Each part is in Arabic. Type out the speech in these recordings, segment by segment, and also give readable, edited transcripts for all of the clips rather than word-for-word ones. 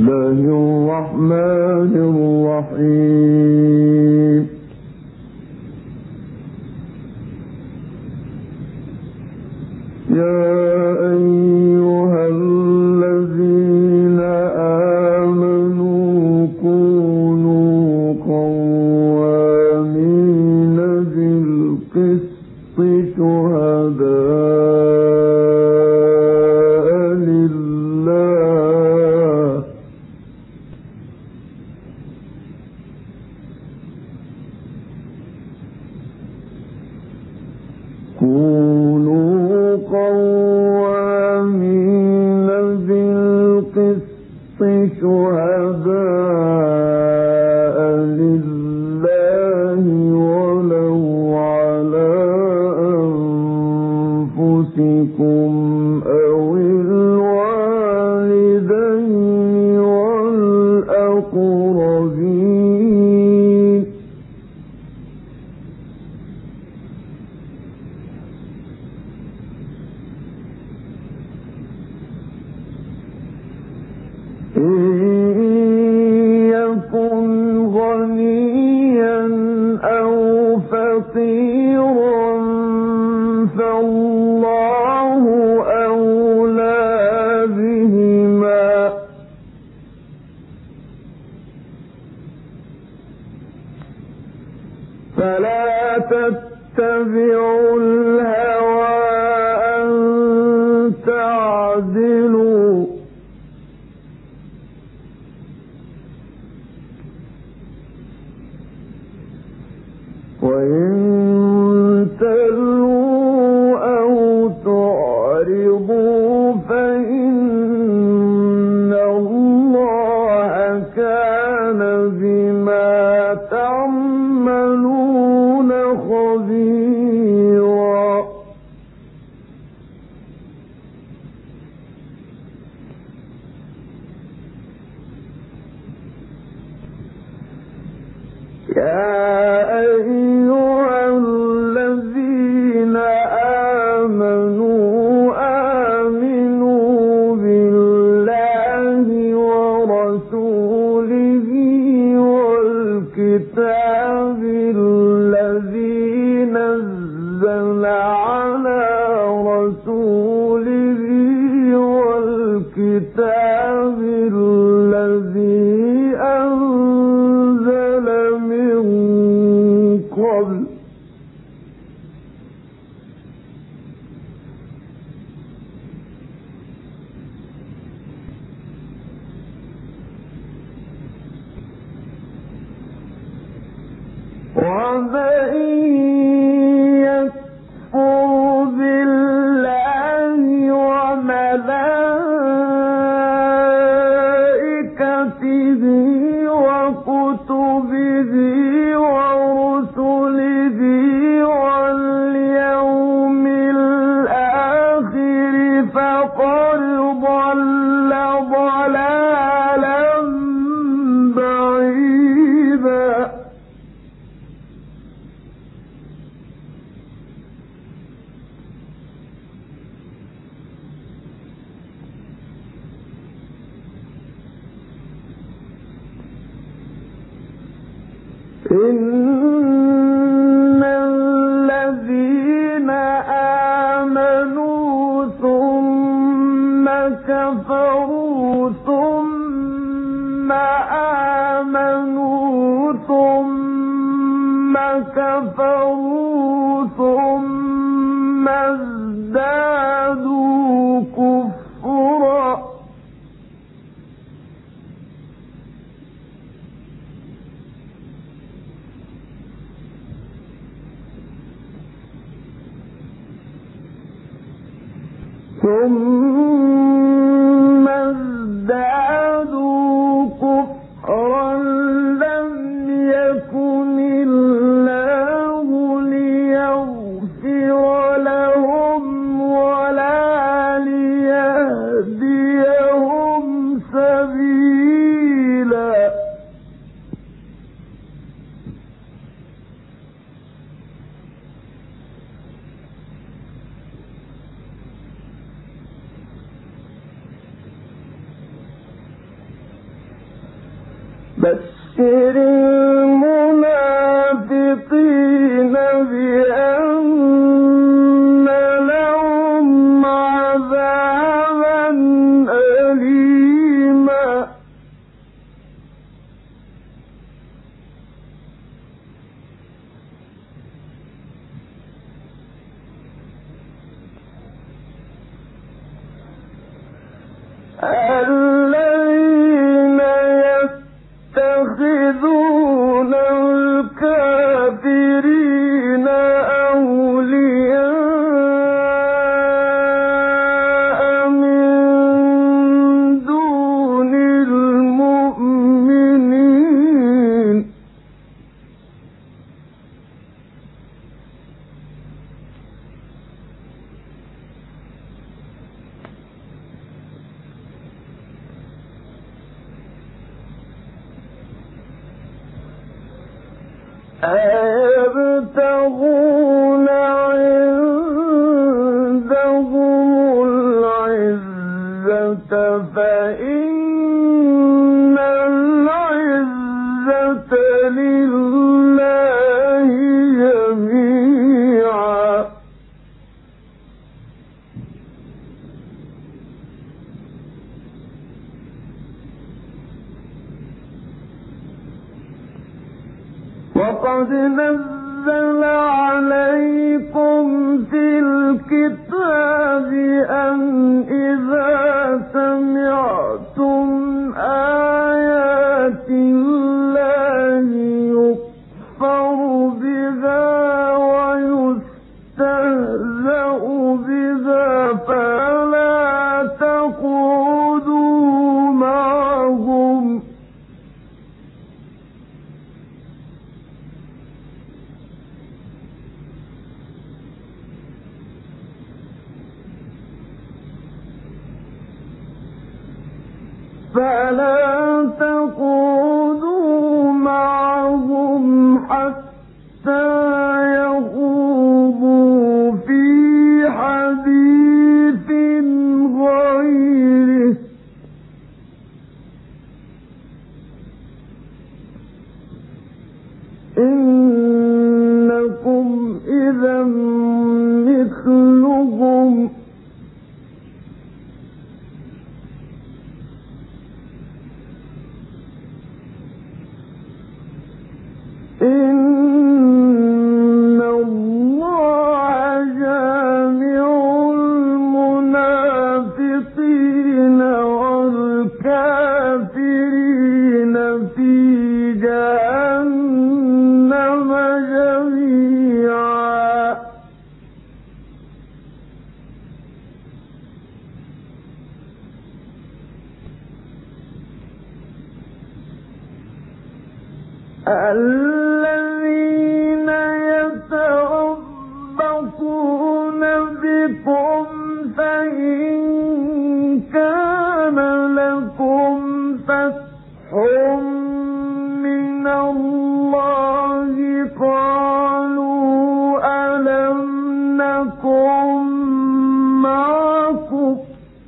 الله الرحمن الرحيم. يا أيها الذين آمنوا كونوا قوامين بالقسط شهداء لله ولو على أنفسكم أو الوالدين والأقربين يكن غنيا أو فقيرا فالله أولى بهما فلا تتبعوا الهوى أن تعدلوا وإن تلووا أو تعرضوا فإن الله كان بما تعملون خبيرا. يا أيها الذين آمنوا بالله ورسوله والكتاب الذي نزل على رسوله والكتاب الذي أنزل من قبل ومن يكفر بالله وملائكته وكتبه ورسله واليوم الآخر فقد ضل ضلالا بعيدا. إن الذين آمنوا ثم كفروا ثم آمنوا ثم كفروا ثم ازدادوا كفرا ثم ازدادوا كفرا لم يكن الله ليغفر لهم ولا ليهديهم سبيلا. بشر المنافقين بأن لهم عذابا أليما الذين يتخذون الكافرين أولياء من دون المؤمنين أيبتغون عندهم العزة فإن العزة لله جميعا وقد نزل عليكم في الكتاب أن إذا سمعتم آيات الله يكفر بها ويستهزأ بها فلا تقعدوا معهم حتى يخوضوا في حديث غيره إنكم إذا مثلهم إن الله جامع المنافقين والكافرين في جهنم جميعا الذين يتربصون بكم فإن كان لكم فتح من الله قالوا ألم نكن معكم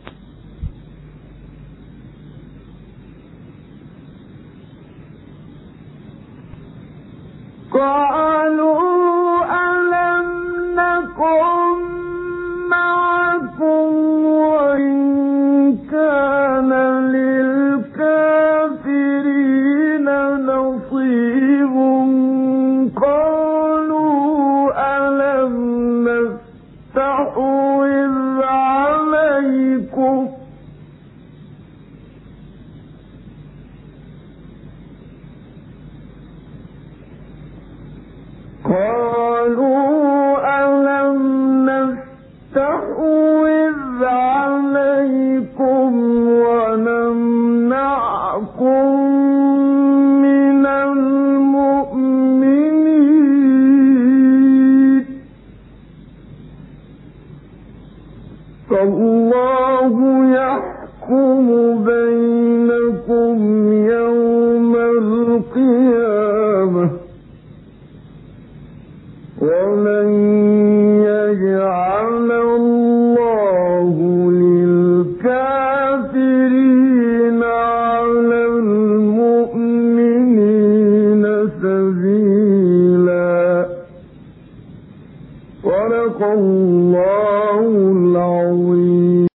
وإن كان للكافرين نصيب قالوا ألم نستحوذ عليكم ونمنعكم من المؤمنين فالله يحكم بينكم يوم القيامة ولن يجعل الله للكافرين على المؤمنين صدق الله العظيم.